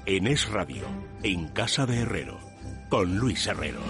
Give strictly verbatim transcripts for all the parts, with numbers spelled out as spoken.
En Es Radio, en Casa de Herrero, con Luis Herrero.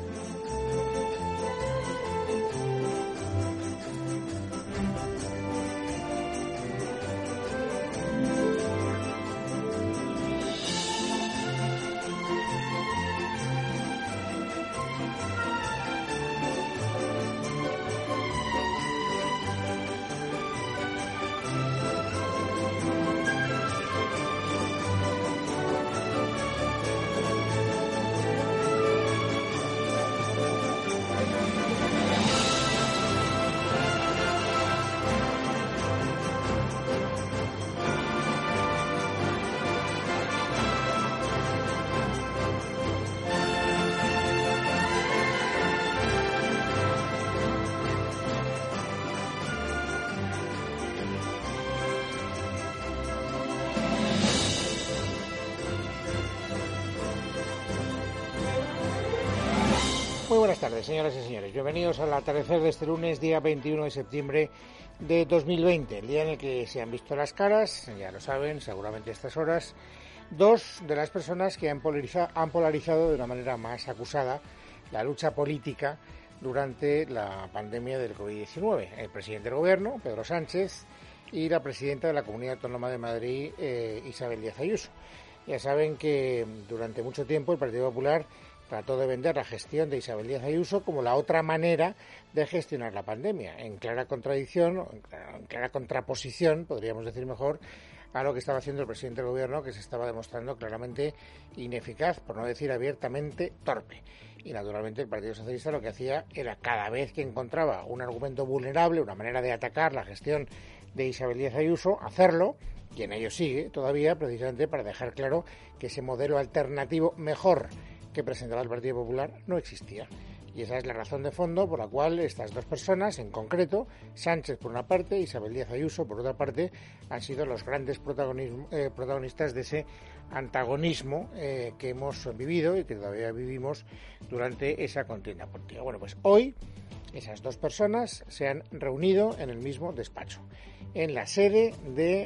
Muy buenas tardes, señoras y señores. Bienvenidos al atardecer de este lunes, día veintiuno de septiembre de dos mil veinte, el día en el que se han visto las caras, ya lo saben, seguramente a estas horas, dos de las personas que han polarizado, han polarizado de una manera más acusada la lucha política durante la pandemia del covid diecinueve. El presidente del Gobierno, Pedro Sánchez, y la presidenta de la Comunidad Autónoma de Madrid, eh, Isabel Díaz Ayuso. Ya saben que durante mucho tiempo el Partido Popular trató de vender la gestión de Isabel Díaz Ayuso como la otra manera de gestionar la pandemia, en clara contradicción, en clara, en clara contraposición, podríamos decir mejor, a lo que estaba haciendo el presidente del Gobierno, que se estaba demostrando claramente ineficaz, por no decir abiertamente torpe. Y naturalmente el Partido Socialista lo que hacía era, cada vez que encontraba un argumento vulnerable, una manera de atacar la gestión de Isabel Díaz Ayuso, hacerlo, y en ello sigue todavía, precisamente para dejar claro que ese modelo alternativo mejor que presentaba el Partido Popular no existía. Y esa es la razón de fondo por la cual estas dos personas, en concreto, Sánchez por una parte y Isabel Díaz Ayuso por otra parte, han sido los grandes eh, protagonistas de ese antagonismo eh, que hemos vivido y que todavía vivimos durante esa contienda política. Bueno, pues hoy esas dos personas se han reunido en el mismo despacho, en la sede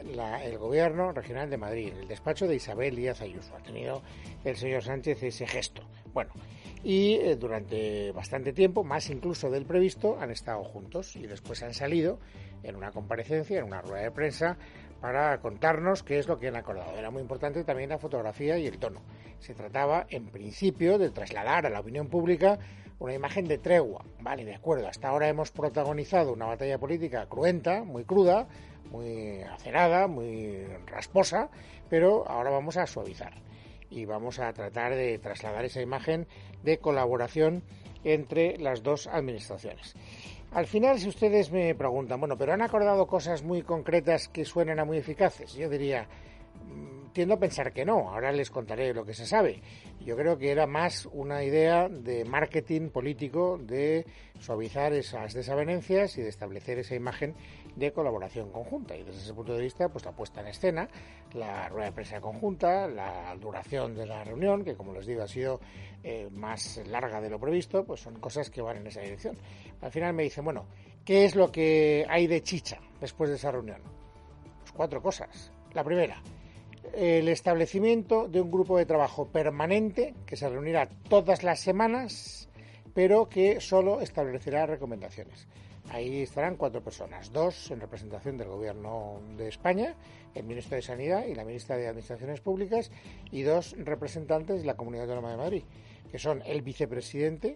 del Gobierno Regional de Madrid, en el despacho de Isabel Díaz Ayuso. Ha tenido el señor Sánchez ese gesto. Bueno, y eh, durante bastante tiempo, más incluso del previsto, han estado juntos y después han salido en una comparecencia, en una rueda de prensa, para contarnos qué es lo que han acordado. Era muy importante también la fotografía y el tono. Se trataba, en principio, de trasladar a la opinión pública una imagen de tregua. Vale, de acuerdo, hasta ahora hemos protagonizado una batalla política cruenta, muy cruda, muy acerada, muy rasposa, pero ahora vamos a suavizar y vamos a tratar de trasladar esa imagen de colaboración entre las dos administraciones. Al final, si ustedes me preguntan, bueno, pero han acordado cosas muy concretas que suenan a muy eficaces, yo diría, tiendo a pensar que no. Ahora les contaré lo que se sabe. Yo creo que era más una idea de marketing político, de suavizar esas desavenencias y de establecer esa imagen de colaboración conjunta. Y desde ese punto de vista, pues la puesta en escena, la rueda de prensa conjunta, la duración de la reunión, que como les digo ha sido eh, más larga de lo previsto, pues son cosas que van en esa dirección. Al final me dicen, bueno, ¿qué es lo que hay de chicha después de esa reunión? Pues cuatro cosas. La primera, el establecimiento de un grupo de trabajo permanente que se reunirá todas las semanas, pero que solo establecerá recomendaciones. Ahí estarán cuatro personas, dos en representación del Gobierno de España, el ministro de Sanidad y la ministra de Administraciones Públicas, y dos representantes de la Comunidad Autónoma de Madrid, que son el vicepresidente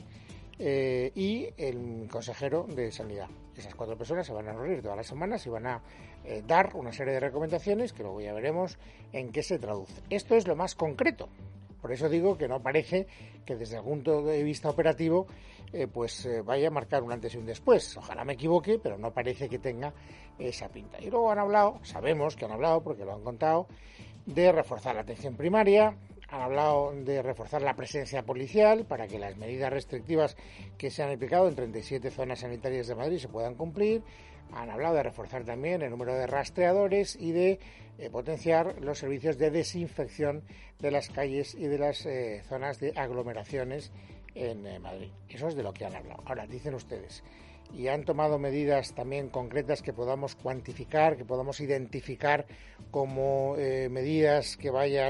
eh, y el consejero de Sanidad. Esas cuatro personas se van a reunir todas las semanas y van a eh, dar una serie de recomendaciones que luego ya veremos en qué se traduce. Esto es lo más concreto. Por eso digo que no parece que desde el punto de vista operativo eh, pues eh, vaya a marcar un antes y un después. Ojalá me equivoque, pero no parece que tenga esa pinta. Y luego han hablado, sabemos que han hablado porque lo han contado, de reforzar la atención primaria. Han hablado de reforzar la presencia policial para que las medidas restrictivas que se han aplicado en treinta y siete zonas sanitarias de Madrid se puedan cumplir. Han hablado de reforzar también el número de rastreadores y de eh, potenciar los servicios de desinfección de las calles y de las eh, zonas de aglomeraciones en eh, Madrid. Eso es de lo que han hablado. Ahora, dicen ustedes, y han tomado medidas también concretas que podamos cuantificar, que podamos identificar como eh, medidas que vayan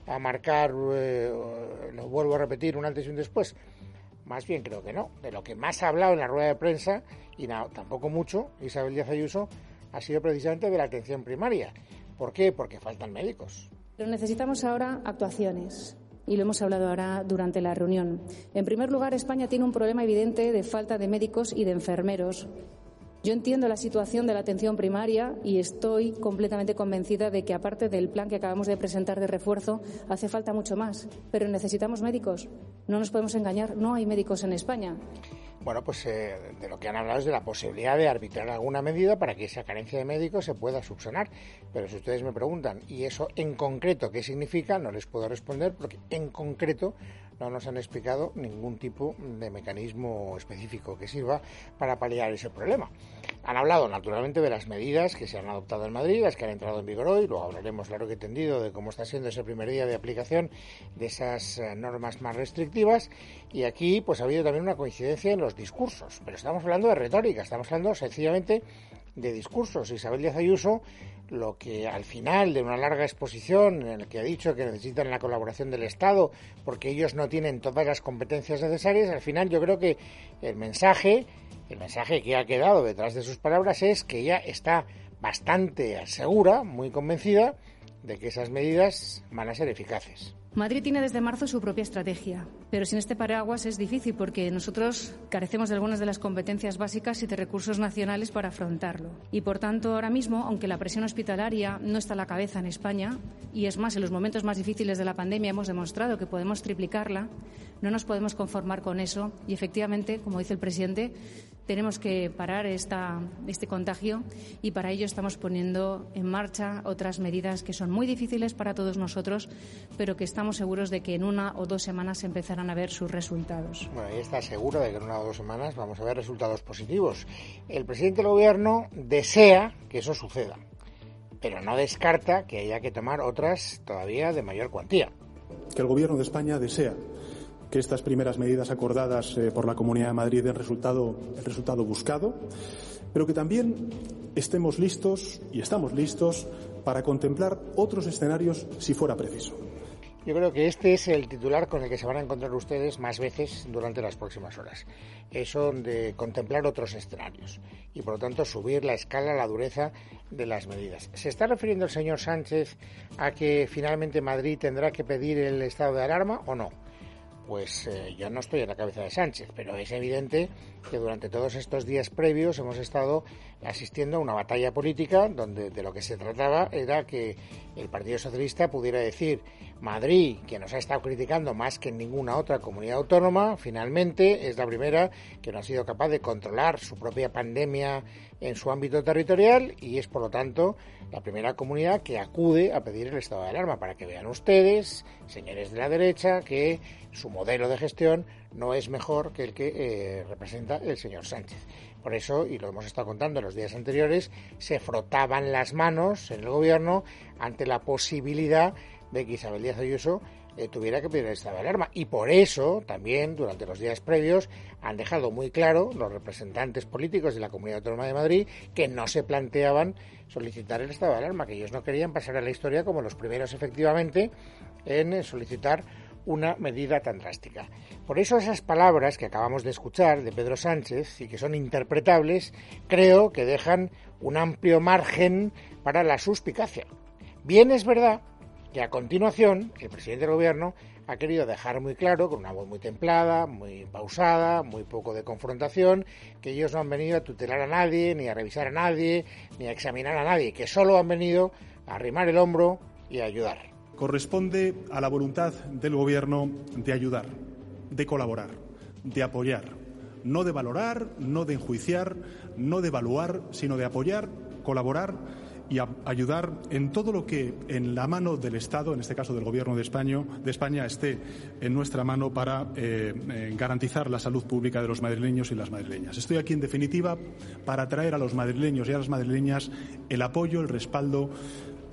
a marcar, eh, lo vuelvo a repetir, un antes y un después? Más bien creo que no. De lo que más ha hablado en la rueda de prensa, y no, tampoco mucho, Isabel Díaz Ayuso, ha sido precisamente de la atención primaria. ¿Por qué? Porque faltan médicos. Pero necesitamos ahora actuaciones. Y lo hemos hablado ahora durante la reunión. En primer lugar, España tiene un problema evidente de falta de médicos y de enfermeros. Yo entiendo la situación de la atención primaria y estoy completamente convencida de que, aparte del plan que acabamos de presentar de refuerzo, hace falta mucho más. Pero necesitamos médicos. No nos podemos engañar, no hay médicos en España. Bueno, pues eh, de lo que han hablado es de la posibilidad de arbitrar alguna medida para que esa carencia de médicos se pueda subsanar. Pero si ustedes me preguntan, ¿y eso en concreto qué significa? No les puedo responder porque en concreto no nos han explicado ningún tipo de mecanismo específico que sirva para paliar ese problema. Han hablado naturalmente de las medidas que se han adoptado en Madrid, las que han entrado en vigor hoy. Luego hablaremos largo y tendido de cómo está siendo ese primer día de aplicación de esas eh, normas más restrictivas. Y aquí pues ha habido también una coincidencia en los discursos. Pero estamos hablando de retórica, estamos hablando sencillamente de discursos. Isabel Díaz Ayuso, lo que al final de una larga exposición en la que ha dicho que necesitan la colaboración del Estado porque ellos no tienen todas las competencias necesarias, al final yo creo que el mensaje, el mensaje que ha quedado detrás de sus palabras es que ella está bastante segura, muy convencida de que esas medidas van a ser eficaces. Madrid tiene desde marzo su propia estrategia, pero sin este paraguas es difícil porque nosotros carecemos de algunas de las competencias básicas y de recursos nacionales para afrontarlo. Y por tanto, ahora mismo, aunque la presión hospitalaria no está a la cabeza en España, y es más, en los momentos más difíciles de la pandemia hemos demostrado que podemos triplicarla, no nos podemos conformar con eso y efectivamente, como dice el presidente, tenemos que parar esta, este contagio y para ello estamos poniendo en marcha otras medidas que son muy difíciles para todos nosotros, pero que estamos seguros de que en una o dos semanas empezarán a ver sus resultados. Bueno, ella está segura de que en una o dos semanas vamos a ver resultados positivos. El presidente del Gobierno desea que eso suceda, pero no descarta que haya que tomar otras todavía de mayor cuantía. Que el Gobierno de España desea que estas primeras medidas acordadas eh, por la Comunidad de Madrid den resultado, el resultado buscado, pero que también estemos listos y estamos listos para contemplar otros escenarios si fuera preciso. Yo creo que este es el titular con el que se van a encontrar ustedes más veces durante las próximas horas. Eso de contemplar otros escenarios y, por lo tanto, subir la escala, la dureza de las medidas. ¿Se está refiriendo el señor Sánchez a que finalmente Madrid tendrá que pedir el estado de alarma o no? Pues eh, yo no estoy en la cabeza de Sánchez, pero es evidente que durante todos estos días previos hemos estado asistiendo a una batalla política donde de lo que se trataba era que el Partido Socialista pudiera decir: Madrid, que nos ha estado criticando más que en ninguna otra comunidad autónoma, finalmente es la primera que no ha sido capaz de controlar su propia pandemia en su ámbito territorial y es, por lo tanto, la primera comunidad que acude a pedir el estado de alarma, para que vean ustedes, señores de la derecha, que su modelo de gestión no es mejor que el que eh, representa el señor Sánchez. Por eso, y lo hemos estado contando en los días anteriores, se frotaban las manos en el Gobierno ante la posibilidad de que Isabel Díaz Ayuso eh, tuviera que pedir el estado de alarma. Y por eso, también, durante los días previos, han dejado muy claro los representantes políticos de la Comunidad Autónoma de Madrid que no se planteaban solicitar el estado de alarma, que ellos no querían pasar a la historia como los primeros, efectivamente, en solicitar una medida tan drástica. Por eso esas palabras que acabamos de escuchar de Pedro Sánchez y que son interpretables, creo que dejan un amplio margen para la suspicacia. Bien es verdad que a continuación el presidente del Gobierno ha querido dejar muy claro, con una voz muy templada, muy pausada, muy poco de confrontación, que ellos no han venido a tutelar a nadie, ni a revisar a nadie, ni a examinar a nadie, que solo han venido a arrimar el hombro y a ayudar. Corresponde a la voluntad del Gobierno de ayudar, de colaborar, de apoyar, no de valorar, no de enjuiciar, no de evaluar, sino de apoyar, colaborar y a ayudar en todo lo que en la mano del Estado, en este caso del Gobierno de España, de España esté en nuestra mano para eh, eh, garantizar la salud pública de los madrileños y las madrileñas. Estoy aquí, en definitiva, para traer a los madrileños y a las madrileñas el apoyo, el respaldo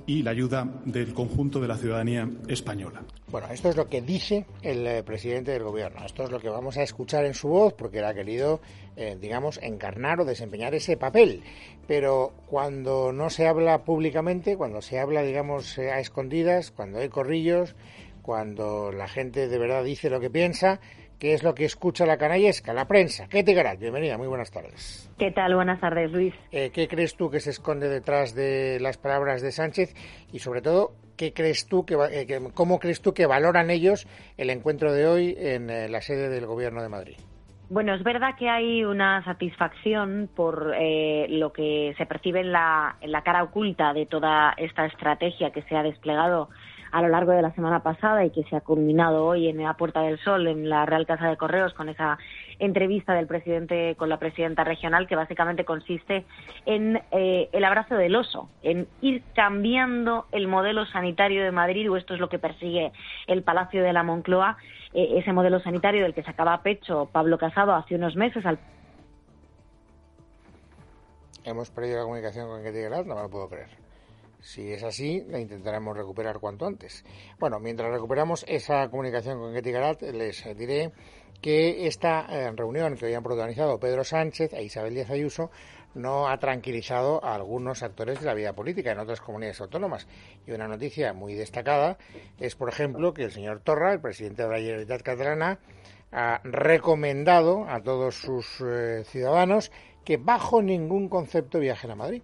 y la ayuda del conjunto de la ciudadanía española. Bueno, esto es lo que dice el eh, presidente del Gobierno. Esto es lo que vamos a escuchar en su voz, porque él ha querido, eh, digamos, encarnar o desempeñar ese papel. Pero cuando no se habla públicamente, cuando se habla, digamos, eh, a escondidas, cuando hay corrillos, cuando la gente de verdad dice lo que piensa, ¿qué es lo que escucha la canallesca, la prensa? Ketty Garat, bienvenida, muy buenas tardes. ¿Qué tal? Buenas tardes, Luis. Eh, ¿Qué crees tú que se esconde detrás de las palabras de Sánchez? Y sobre todo, ¿qué crees tú que, eh, que cómo crees tú que valoran ellos el encuentro de hoy en eh, la sede del Gobierno de Madrid? Bueno, es verdad que hay una satisfacción por eh, lo que se percibe en la, en la cara oculta de toda esta estrategia que se ha desplegado a lo largo de la semana pasada y que se ha culminado hoy en la Puerta del Sol, en la Real Casa de Correos, con esa entrevista del presidente con la presidenta regional, que básicamente consiste en eh, el abrazo del oso, en ir cambiando el modelo sanitario de Madrid, o esto es lo que persigue el Palacio de la Moncloa, eh, ese modelo sanitario del que sacaba a pecho Pablo Casado hace unos meses. Al... Hemos perdido la comunicación con Ketty Garat, no me lo puedo creer. Si es así, la intentaremos recuperar cuanto antes. Bueno, mientras recuperamos esa comunicación con Ketty Garat, les diré que esta eh, reunión que hoy han protagonizado Pedro Sánchez e Isabel Díaz Ayuso no ha tranquilizado a algunos actores de la vida política en otras comunidades autónomas. Y una noticia muy destacada es, por ejemplo, que el señor Torra, el presidente de la Generalitat Catalana, ha recomendado a todos sus eh, ciudadanos que bajo ningún concepto viajen a Madrid.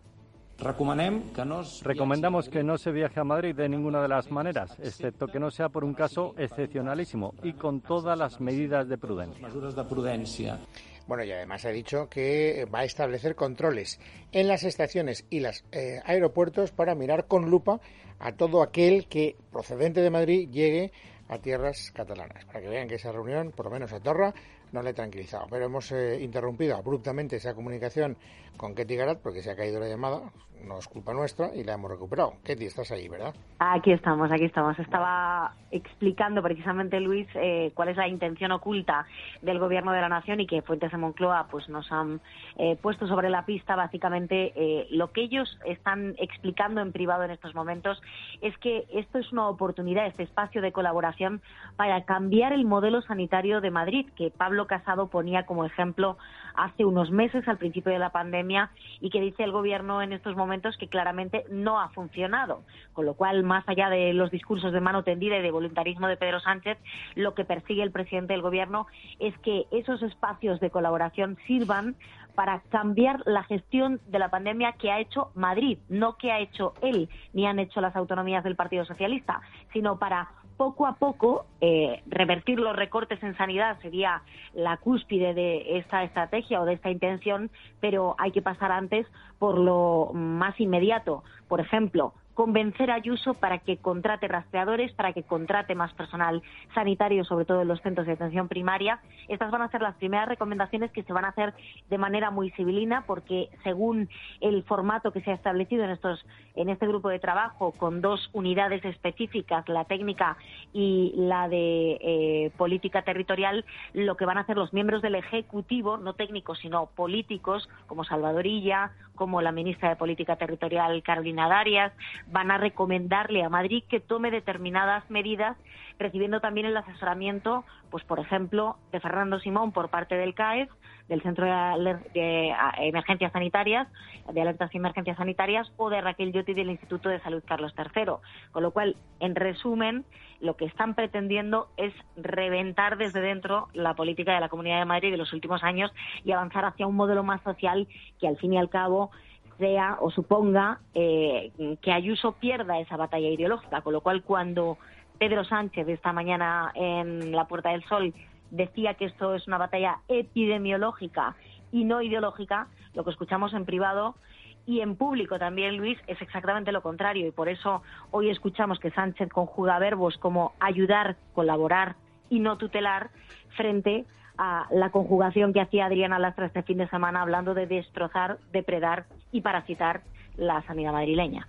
Recomendamos que no se viaje a Madrid de ninguna de las maneras, excepto que no sea por un caso excepcionalísimo y con todas las medidas de prudencia. Bueno, y además ha dicho que va a establecer controles en las estaciones y los eh, aeropuertos para mirar con lupa a todo aquel que, procedente de Madrid, llegue a tierras catalanas, para que vean que esa reunión, por lo menos a Torra, no le ha tranquilizado. Pero hemos eh, interrumpido abruptamente esa comunicación con Ketty Garat porque se ha caído la llamada, no es culpa nuestra, y la hemos recuperado. Ketty, estás ahí, ¿verdad? Aquí estamos, aquí estamos. Estaba explicando precisamente, Luis, eh, cuál es la intención oculta del Gobierno de la Nación y que fuentes de Moncloa pues nos han eh, puesto sobre la pista. Básicamente, eh, lo que ellos están explicando en privado en estos momentos es que esto es una oportunidad, este espacio de colaboración para cambiar el modelo sanitario de Madrid, que Pablo Casado ponía como ejemplo hace unos meses, al principio de la pandemia, y que dice el Gobierno en estos momentos que claramente no ha funcionado. Con lo cual, más allá de los discursos de mano tendida y de voluntarismo de Pedro Sánchez, lo que persigue el presidente del Gobierno es que esos espacios de colaboración sirvan para cambiar la gestión de la pandemia que ha hecho Madrid, no que ha hecho él, ni han hecho las autonomías del Partido Socialista, sino para poco a poco eh, revertir los recortes en sanidad. Sería la cúspide de esta estrategia o de esta intención, pero hay que pasar antes por lo más inmediato. Por ejemplo, convencer a Ayuso para que contrate rastreadores, para que contrate más personal sanitario, sobre todo en los centros de atención primaria. Estas van a ser las primeras recomendaciones que se van a hacer de manera muy civilina, porque según el formato que se ha establecido en estos en este grupo de trabajo, con dos unidades específicas, la técnica y la de eh, política territorial, lo que van a hacer los miembros del Ejecutivo, no técnicos sino políticos, como Salvador Illa, como la ministra de Política Territorial Carolina Darias, van a recomendarle a Madrid que tome determinadas medidas, recibiendo también el asesoramiento, pues por ejemplo, de Fernando Simón por parte del C A E S, del Centro de, de Emergencias Sanitarias, de Alertas y Emergencias Sanitarias, o de Raquel Lloti del Instituto de Salud Carlos tercero. Con lo cual, en resumen, lo que están pretendiendo es reventar desde dentro la política de la Comunidad de Madrid de los últimos años y avanzar hacia un modelo más social que, al fin y al cabo, sea o suponga eh, que Ayuso pierda esa batalla ideológica. Con lo cual, cuando Pedro Sánchez esta mañana en la Puerta del Sol decía que esto es una batalla epidemiológica y no ideológica, lo que escuchamos en privado y en público también, Luis, es exactamente lo contrario. Y por eso hoy escuchamos que Sánchez conjuga verbos como ayudar, colaborar y no tutelar frente a la conjugación que hacía Adriana Lastra este fin de semana, hablando de destrozar, depredar y parasitar la sanidad madrileña.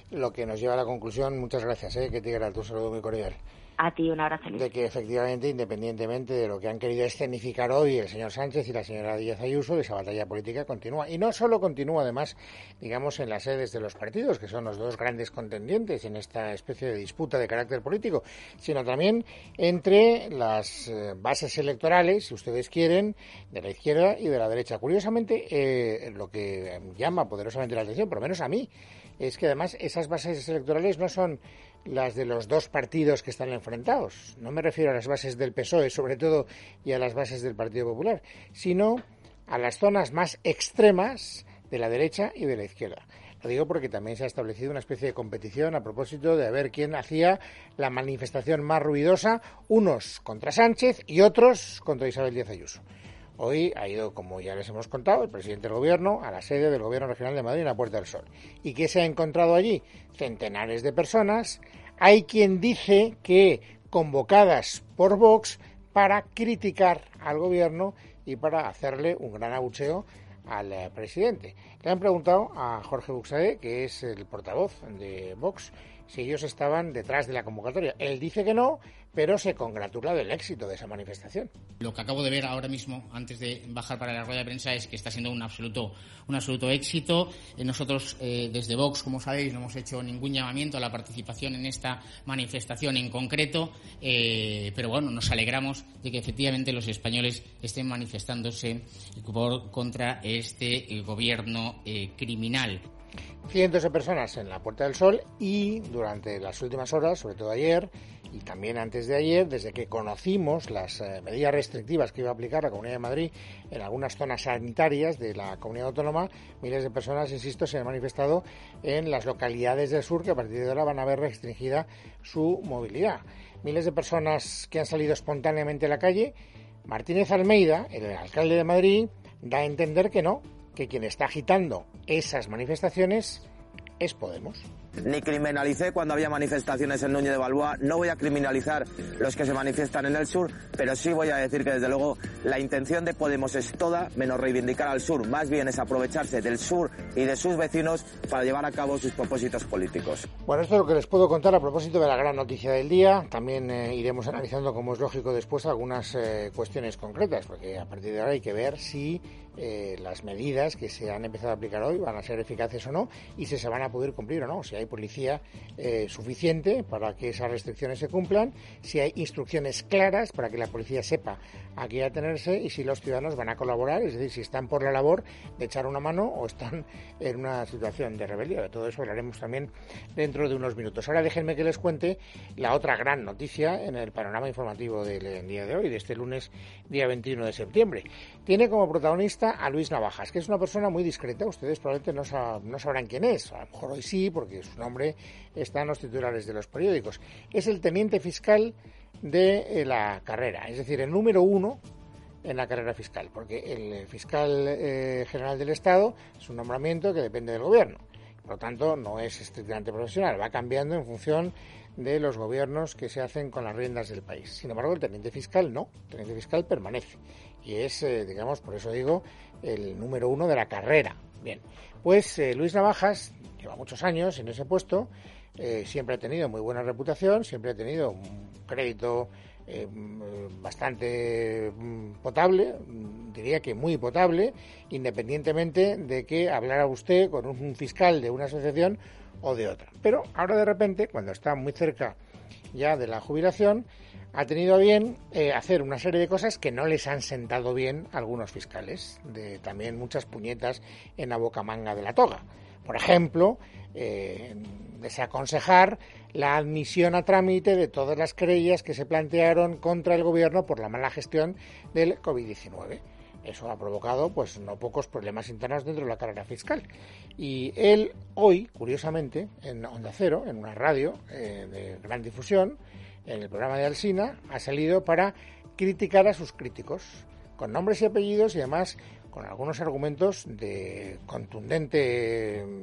lo que nos lleva a la conclusión, muchas gracias, ¿eh? que te un saludo muy cordial. A ti un abrazo, Luis. De que efectivamente, independientemente de lo que han querido escenificar hoy el señor Sánchez y la señora Díaz Ayuso, esa batalla política continúa. Y no solo continúa, además, digamos, en las sedes de los partidos, que son los dos grandes contendientes en esta especie de disputa de carácter político, sino también entre las eh, bases electorales, si ustedes quieren, de la izquierda y de la derecha. Curiosamente, eh, lo que llama poderosamente la atención, por lo menos a mí, es que además esas bases electorales no son las de los dos partidos que están enfrentados. No me refiero a las bases del P S O E, sobre todo, y a las bases del Partido Popular, sino a las zonas más extremas de la derecha y de la izquierda. Lo digo porque también se ha establecido una especie de competición a propósito de ver quién hacía la manifestación más ruidosa, unos contra Sánchez y otros contra Isabel Díaz Ayuso. Hoy ha ido, como ya les hemos contado, el presidente del Gobierno a la sede del Gobierno Regional de Madrid en la Puerta del Sol. ¿Y qué se ha encontrado allí? Centenares de personas. Hay quien dice que convocadas por Vox para criticar al Gobierno y para hacerle un gran abucheo al eh, presidente. Le han preguntado a Jorge Buxadé, que es el portavoz de Vox, si ellos estaban detrás de la convocatoria. Él dice que no, pero se congratula del éxito de esa manifestación. Lo que acabo de ver ahora mismo, antes de bajar para la rueda de prensa, es que está siendo un absoluto, un absoluto éxito. Nosotros, eh, desde Vox, como sabéis, no hemos hecho ningún llamamiento a la participación en esta manifestación en concreto, eh, pero bueno, nos alegramos de que efectivamente los españoles estén manifestándose por, contra este eh, gobierno eh, criminal. Cientos de personas en la Puerta del Sol y durante las últimas horas, sobre todo ayer y también antes de ayer, desde que conocimos las eh, medidas restrictivas que iba a aplicar la Comunidad de Madrid en algunas zonas sanitarias de la Comunidad Autónoma, miles de personas, insisto, se han manifestado en las localidades del sur que a partir de ahora van a ver restringida su movilidad. Miles de personas que han salido espontáneamente a la calle. Martínez Almeida, el alcalde de Madrid, da a entender que no, que quien está agitando esas manifestaciones es Podemos. Ni criminalicé cuando había manifestaciones en Núñez de Balboa, no voy a criminalizar los que se manifiestan en el sur, pero sí voy a decir que desde luego la intención de Podemos es toda menos reivindicar al sur, más bien es aprovecharse del sur y de sus vecinos para llevar a cabo sus propósitos políticos. Bueno, esto es lo que les puedo contar a propósito de la gran noticia del día. También eh, iremos analizando, como es lógico, después algunas eh, cuestiones concretas, porque a partir de ahora hay que ver si eh, las medidas que se han empezado a aplicar hoy van a ser eficaces o no y si se van a poder cumplir o no, si hay policía eh, suficiente para que esas restricciones se cumplan, si hay instrucciones claras para que la policía sepa a qué atenerse y si los ciudadanos van a colaborar, es decir, si están por la labor de echar una mano o están en una situación de rebeldía. De todo eso hablaremos también dentro de unos minutos. Ahora déjenme que les cuente la otra gran noticia en el panorama informativo del día de hoy, de este lunes, día veintiuno de septiembre. Tiene como protagonista a Luis Navajas, que es una persona muy discreta. Ustedes probablemente no, sab- no sabrán quién es, a lo mejor hoy sí, porque su nombre está en los titulares de los periódicos. Es el teniente fiscal de eh, la carrera, es decir, el número uno en la carrera fiscal, porque el fiscal eh, general del Estado es un nombramiento que depende del gobierno. Por lo tanto, no es estrictamente profesional, va cambiando en función de los gobiernos que se hacen con las riendas del país. Sin embargo, el teniente fiscal no, el teniente fiscal permanece y es, eh, digamos, por eso digo, el número uno de la carrera. Bien, pues eh, Luis Navajas lleva muchos años en ese puesto, eh, siempre ha tenido muy buena reputación, siempre ha tenido un crédito eh, bastante potable, diría que muy potable, independientemente de que hablara usted con un fiscal de una asociación o de otra. Pero ahora de repente, cuando está muy cerca ya de la jubilación, ha tenido a bien eh, hacer una serie de cosas que no les han sentado bien a algunos fiscales, de también muchas puñetas en la bocamanga de la toga. Por ejemplo, eh, desaconsejar la admisión a trámite de todas las querellas que se plantearon contra el gobierno por la mala gestión del covid diecinueve. Eso ha provocado pues no pocos problemas internos dentro de la carrera fiscal. Y él hoy, curiosamente, en Onda Cero, en una radio eh, de gran difusión, en el programa de Alsina, ha salido para criticar a sus críticos, con nombres y apellidos y además con algunos argumentos de contundente eh,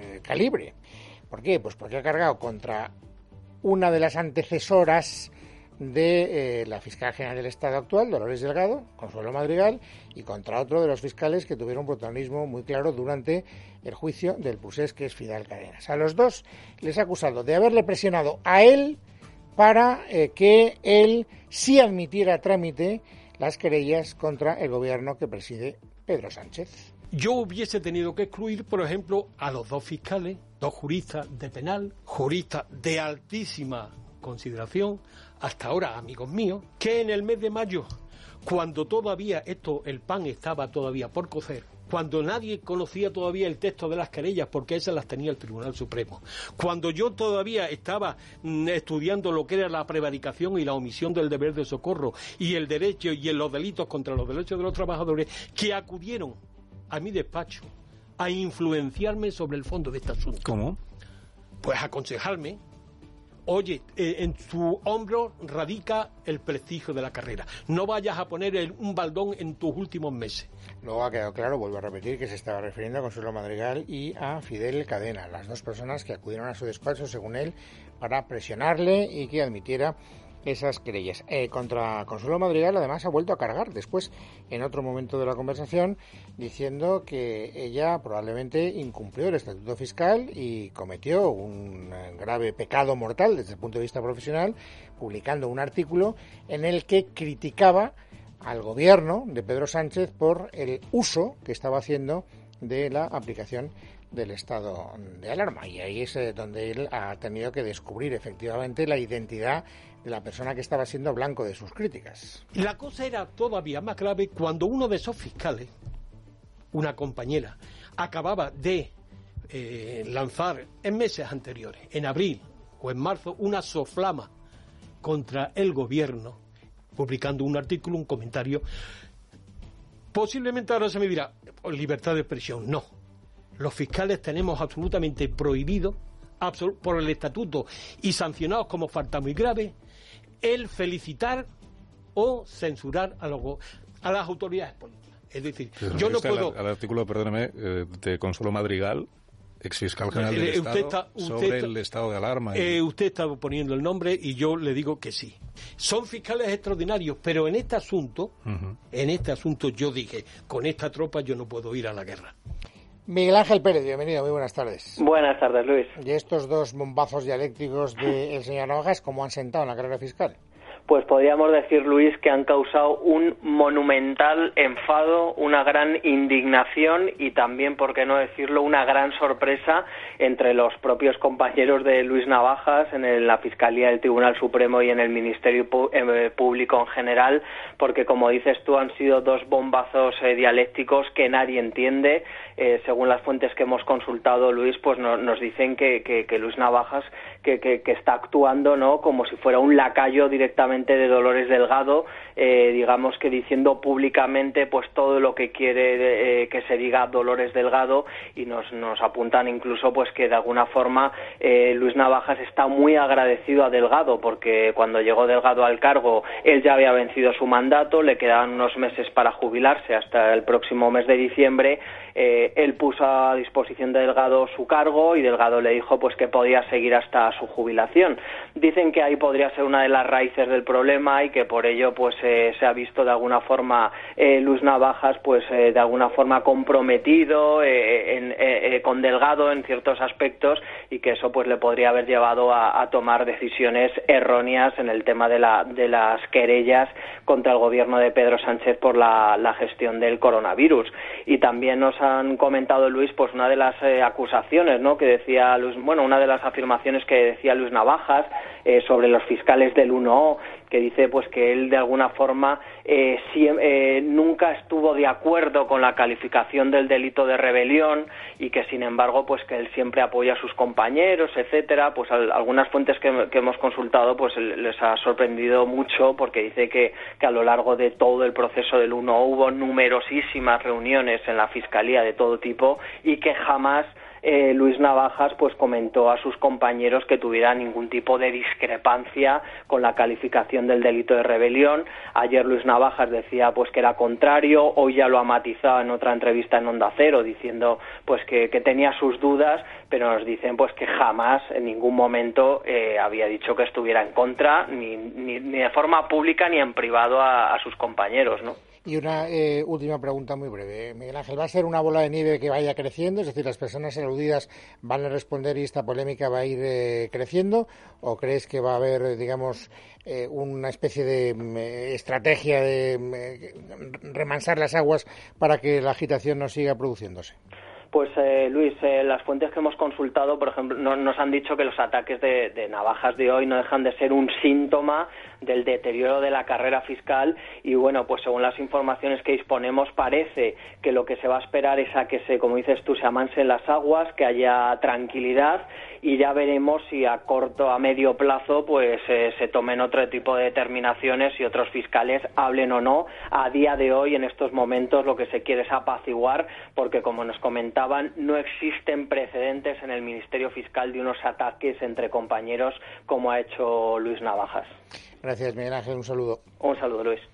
calibre. ¿Por qué? Pues porque ha cargado contra una de las antecesoras de eh, la fiscal general del Estado actual, Dolores Delgado, Consuelo Madrigal, y contra otro de los fiscales que tuvieron un protagonismo muy claro durante el juicio del procés, que es Fidel Cadenas. A los dos les ha acusado de haberle presionado a él para eh, que él sí admitiera a trámite las querellas contra el gobierno que preside Pedro Sánchez. Yo hubiese tenido que excluir, por ejemplo, a los dos fiscales, dos juristas de penal, juristas de altísima consideración, hasta ahora amigos míos, que en el mes de mayo, cuando todavía esto, el pan estaba todavía por cocer, cuando nadie conocía todavía el texto de las querellas, porque esas las tenía el Tribunal Supremo, cuando yo todavía estaba mm, estudiando lo que era la prevaricación y la omisión del deber de socorro y el derecho y los delitos contra los derechos de los trabajadores, que acudieron a mi despacho a influenciarme sobre el fondo de este asunto. ¿Cómo? Pues aconsejarme. Oye, eh, en tu hombro radica el prestigio de la carrera. No vayas a poner el, un baldón en tus últimos meses. Luego ha quedado claro, vuelvo a repetir, que se estaba refiriendo a Consuelo Madrigal y a Fidel Cadena, las dos personas que acudieron a su despacho, según él, para presionarle y que admitiera esas querellas. Eh, contra Consuelo Madrigal, además, ha vuelto a cargar después, en otro momento de la conversación, diciendo que ella probablemente incumplió el estatuto fiscal y cometió un grave pecado mortal desde el punto de vista profesional, publicando un artículo en el que criticaba al gobierno de Pedro Sánchez por el uso que estaba haciendo de la aplicación del estado de alarma. Y ahí es donde él ha tenido que descubrir efectivamente la identidad de la persona que estaba siendo blanco de sus críticas. La cosa era todavía más grave cuando uno de esos fiscales, una compañera, acababa de eh, lanzar en meses anteriores, en abril o en marzo, una soflama contra el gobierno, publicando un artículo, un comentario. Posiblemente ahora se me dirá, libertad de expresión. No. Los fiscales tenemos absolutamente prohibido, absolut- por el estatuto y sancionados como falta muy grave, el felicitar o censurar a, los, a las autoridades políticas. Es decir, Pero yo no está puedo... Al, al artículo, perdóneme, eh, de Consuelo Madrigal, exfiscal general del eh, Estado, está, sobre está, el estado de alarma. Y... Eh, usted está poniendo el nombre y yo le digo que sí. Son fiscales extraordinarios, pero en este asunto, uh-huh. en este asunto yo dije, con esta tropa yo no puedo ir a la guerra. Miguel Ángel Pérez, bienvenido, muy buenas tardes. Buenas tardes, Luis. Y estos dos bombazos dialécticos del señor Navajas, ¿cómo han sentado en la carrera fiscal? Pues podríamos decir, Luis, que han causado un monumental enfado, una gran indignación y también, por qué no decirlo, una gran sorpresa entre los propios compañeros de Luis Navajas en la Fiscalía del Tribunal Supremo y en el Ministerio Público en general, porque, como dices tú, han sido dos bombazos eh, dialécticos que nadie entiende. Eh, según las fuentes que hemos consultado, Luis, pues no, nos dicen que, que, que Luis Navajas que, que, que está actuando, ¿no?, como si fuera un lacayo directamente de Dolores Delgado, eh, digamos que diciendo públicamente pues todo lo que quiere eh, que se diga Dolores Delgado, y nos, nos apuntan incluso pues que de alguna forma eh, Luis Navajas está muy agradecido a Delgado, porque cuando llegó Delgado al cargo él ya había vencido su mandato, le quedaban unos meses para jubilarse hasta el próximo mes de diciembre. Eh, él puso a disposición de Delgado su cargo y Delgado le dijo pues que podía seguir hasta su jubilación. Dicen que ahí podría ser una de las raíces del problema y que por ello pues eh, se ha visto de alguna forma eh, Luis Navajas pues eh, de alguna forma comprometido eh, en, eh, eh, con Delgado en ciertos aspectos, y que eso pues le podría haber llevado a, a tomar decisiones erróneas en el tema de, la, de las querellas contra el gobierno de Pedro Sánchez por la, la gestión del coronavirus. Y también nos han comentado, Luis, pues una de las eh, acusaciones, ¿no?, que decía Luis, bueno, una de las afirmaciones que decía Luis Navajas eh, sobre los fiscales del uno O, que dice pues que él de alguna forma eh, si, eh, nunca estuvo de acuerdo con la calificación del delito de rebelión, y que sin embargo pues que él siempre apoya a sus compañeros, etcétera. Pues al, algunas fuentes que, que hemos consultado pues les ha sorprendido mucho, porque dice que, que a lo largo de todo el proceso del uno O hubo numerosísimas reuniones en la Fiscalía de todo tipo y que jamás eh, Luis Navajas pues comentó a sus compañeros que tuviera ningún tipo de discrepancia con la calificación del delito de rebelión. Ayer Luis Navajas decía pues que era contrario, hoy ya lo ha matizado en otra entrevista en Onda Cero diciendo pues que, que tenía sus dudas, pero nos dicen pues que jamás en ningún momento eh, había dicho que estuviera en contra ni, ni, ni de forma pública ni en privado a, a sus compañeros, ¿no? Y una eh, última pregunta muy breve. Miguel Ángel, ¿va a ser una bola de nieve que vaya creciendo? Es decir, ¿las personas aludidas van a responder y esta polémica va a ir eh, creciendo? ¿O crees que va a haber, digamos, eh, una especie de eh, estrategia de eh, remansar las aguas para que la agitación no siga produciéndose? Pues eh, Luis, eh, las fuentes que hemos consultado, por ejemplo, no, nos han dicho que los ataques de, de Navajas de hoy no dejan de ser un síntoma del deterioro de la carrera fiscal y bueno, pues según las informaciones que disponemos parece que lo que se va a esperar es a que se, como dices tú, se amansen las aguas, que haya tranquilidad y ya veremos si a corto, a medio plazo, pues eh, se tomen otro tipo de determinaciones y otros fiscales hablen o no. A día de hoy, en estos momentos, lo que se quiere es apaciguar, porque como nos comentaban, no existen precedentes en el Ministerio Fiscal de unos ataques entre compañeros como ha hecho Luis Navajas. Gracias, Miguel Ángel. Un saludo. Un saludo, Luis.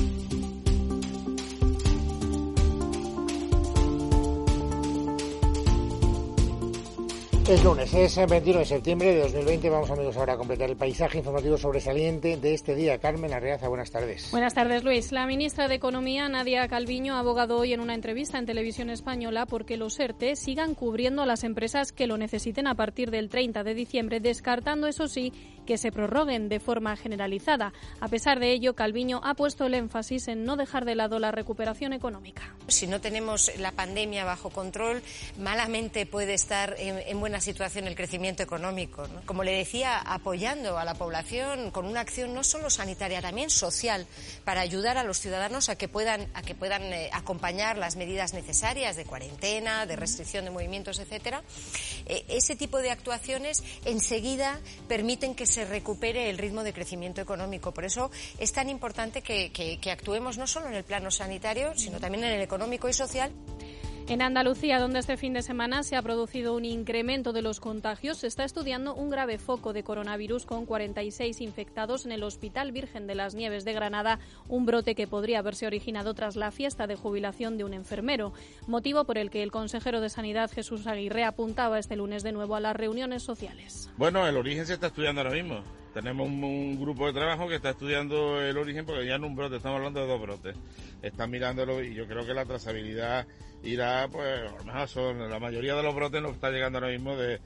Es lunes, es el veintiuno de septiembre de dos mil veinte. Vamos, amigos, ahora a completar el paisaje informativo sobresaliente de este día. Carmen Arreaza, buenas tardes. Buenas tardes, Luis. La ministra de Economía, Nadia Calviño, ha abogado hoy en una entrevista en Televisión Española porque los ERTE sigan cubriendo a las empresas que lo necesiten a partir del treinta de diciembre, descartando, eso sí, que se prorroguen de forma generalizada. A pesar de ello, Calviño ha puesto el énfasis en no dejar de lado la recuperación económica. Si no tenemos la pandemia bajo control, malamente puede estar en, en buena situación el crecimiento económico, ¿no? Como le decía, apoyando a la población con una acción no solo sanitaria, también social, para ayudar a los ciudadanos a que puedan, a que puedan eh, acompañar las medidas necesarias de cuarentena, de restricción de movimientos, etcétera. Eh, ese tipo de actuaciones enseguida permiten que se recupere el ritmo de crecimiento económico. Por eso es tan importante que, que, que actuemos no solo en el plano sanitario, sino también en el económico y social. En Andalucía, donde este fin de semana se ha producido un incremento de los contagios, se está estudiando un grave foco de coronavirus con cuarenta y seis infectados en el Hospital Virgen de las Nieves de Granada, un brote que podría haberse originado tras la fiesta de jubilación de un enfermero, motivo por el que el consejero de Sanidad, Jesús Aguirre, apuntaba este lunes de nuevo a las reuniones sociales. Bueno, el origen se está estudiando ahora mismo. Tenemos un, un grupo de trabajo que está estudiando el origen, porque ya no un brote, estamos hablando de dos brotes. Están mirándolo y yo creo que la trazabilidad irá, pues, a lo mejor son, la mayoría de los brotes nos está llegando ahora mismo de,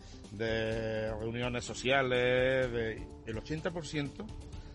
de reuniones sociales, de, el ochenta por ciento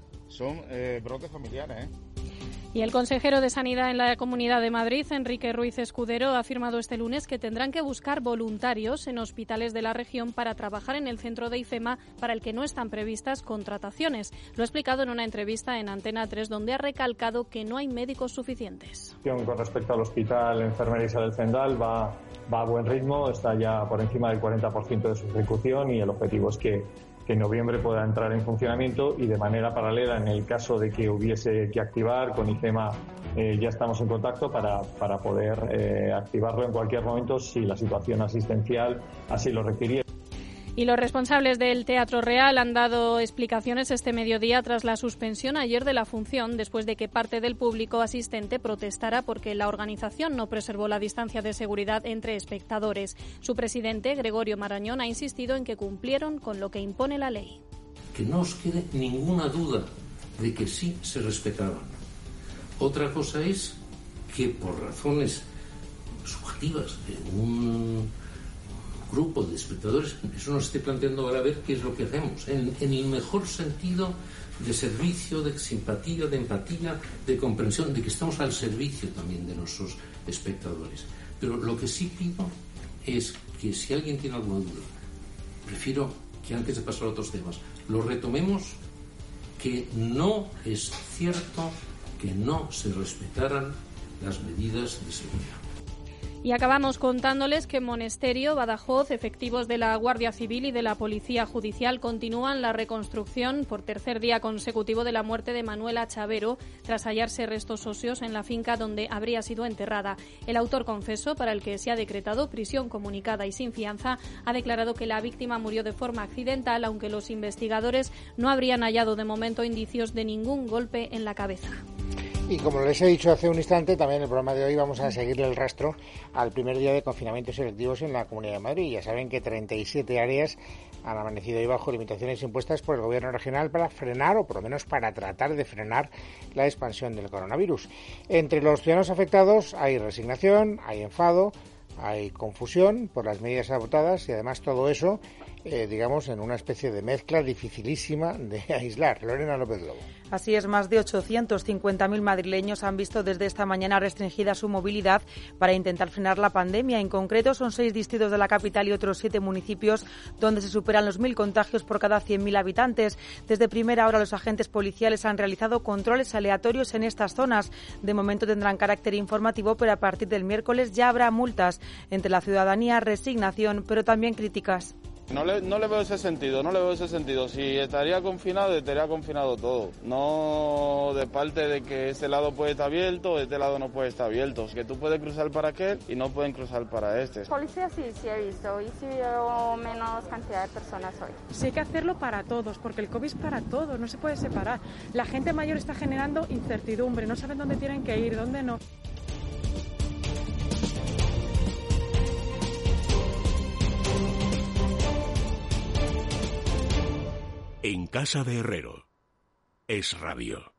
son eh, brotes familiares, ¿eh? Y el consejero de Sanidad en la Comunidad de Madrid, Enrique Ruiz Escudero, ha afirmado este lunes que tendrán que buscar voluntarios en hospitales de la región para trabajar en el centro de IFEMA, para el que no están previstas contrataciones. Lo ha explicado en una entrevista en Antena tres, donde ha recalcado que no hay médicos suficientes. Con respecto al Hospital Enfermería Isabel Zendal, va, va a buen ritmo, está ya por encima del cuarenta por ciento de su ejecución y el objetivo es que que en noviembre pueda entrar en funcionamiento y de manera paralela, en el caso de que hubiese que activar, con IFEMA eh, ya estamos en contacto para, para poder eh, activarlo en cualquier momento si la situación asistencial así lo requiriera. Y los responsables del Teatro Real han dado explicaciones este mediodía tras la suspensión ayer de la función, después de que parte del público asistente protestara porque la organización no preservó la distancia de seguridad entre espectadores. Su presidente, Gregorio Marañón, ha insistido en que cumplieron con lo que impone la ley. Que no os quede ninguna duda de que sí se respetaban. Otra cosa es que por razones subjetivas de un grupo de espectadores, eso nos esté planteando ahora a ver qué es lo que hacemos, en, en el mejor sentido de servicio, de simpatía, de empatía, de comprensión, de que estamos al servicio también de nuestros espectadores. Pero lo que sí pido es que si alguien tiene alguna duda, prefiero que antes de pasar a otros temas, lo retomemos, que no es cierto que no se respetaran las medidas de seguridad. Y acabamos contándoles que en Monesterio, Badajoz, efectivos de la Guardia Civil y de la Policía Judicial continúan la reconstrucción por tercer día consecutivo de la muerte de Manuela Chavero, tras hallarse restos óseos en la finca donde habría sido enterrada. El autor confeso, para el que se ha decretado prisión comunicada y sin fianza, ha declarado que la víctima murió de forma accidental, aunque los investigadores no habrían hallado de momento indicios de ningún golpe en la cabeza. Y como les he dicho hace un instante, también en el programa de hoy vamos a seguirle el rastro al primer día de confinamientos selectivos en la Comunidad de Madrid. Ya saben que treinta y siete áreas han amanecido hoy bajo limitaciones impuestas por el Gobierno regional para frenar, o por lo menos para tratar de frenar, la expansión del coronavirus. Entre los ciudadanos afectados hay resignación, hay enfado, hay confusión por las medidas adoptadas y además todo eso, eh, digamos, en una especie de mezcla dificilísima de aislar. Lorena López Lobo. Así es, más de ochocientos cincuenta mil madrileños han visto desde esta mañana restringida su movilidad para intentar frenar la pandemia. En concreto, son seis distritos de la capital y otros siete municipios donde se superan los mil contagios por cada cien mil habitantes. Desde primera hora, los agentes policiales han realizado controles aleatorios en estas zonas. De momento tendrán carácter informativo, pero a partir del miércoles ya habrá multas. Entre la ciudadanía, resignación, pero también críticas. No le, no le veo ese sentido, no le veo ese sentido. Si estaría confinado, estaría confinado todo. No de parte de que este lado puede estar abierto, este lado no puede estar abierto. Que tú puedes cruzar para aquel y no pueden cruzar para este. Policía sí, sí he visto y sí veo menos cantidad de personas hoy. Sí hay que hacerlo para todos, porque el COVID es para todos, no se puede separar. La gente mayor está generando incertidumbre, no saben dónde tienen que ir, dónde no. En Casa de Herrero. Es Radio.